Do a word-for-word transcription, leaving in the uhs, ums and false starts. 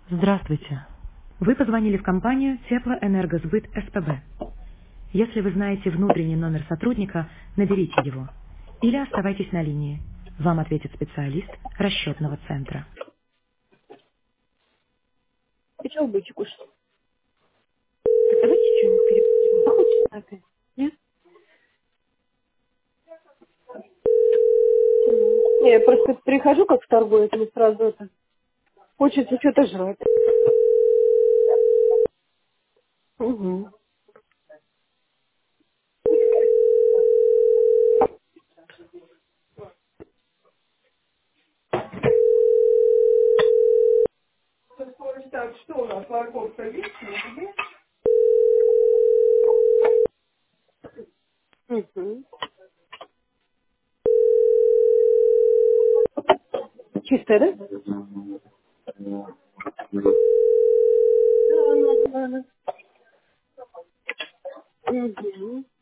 Здравствуйте. Вы позвонили в компанию Теплоэнергосбыт СПБ. Если вы знаете внутренний номер сотрудника, наберите его. Или оставайтесь на линии. Вам ответит специалист расчетного центра. Хотел бы кушать. Так давайте что-нибудь перепутаем. Захочется опять? Нет? М. Не, я просто прихожу как в торговец, мне сразу это хочется что-то жрать. Угу. Так, что у нас? Морковка есть? Угу. Чистая, да? Да, да, да. Угу.